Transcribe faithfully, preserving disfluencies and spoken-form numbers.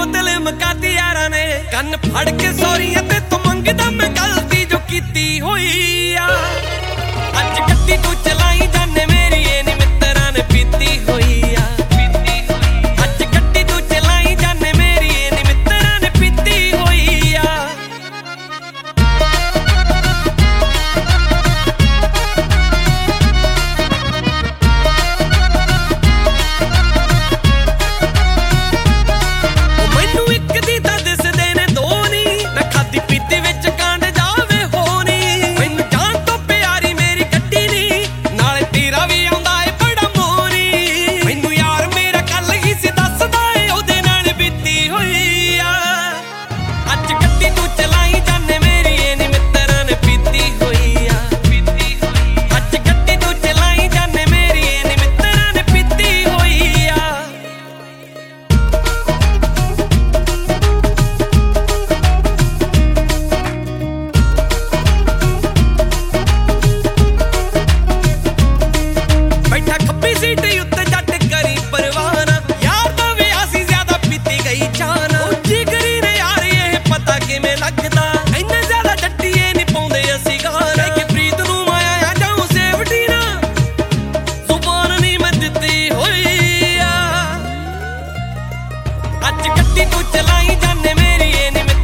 दिल मकाती यारा ने कन फड़ के सौरियां ते तू मंगदा मैं गलती जो कीती होई आ अज गड्डी तू चलाई जाने मेरी ए नी मित्तरां ने पीती होई आ अज गड्डी तू चलाई जाने मेरी ए नी मित्तरां ने पीती होई आ अज गड्डी तू चलाई जाने मेरी ए नी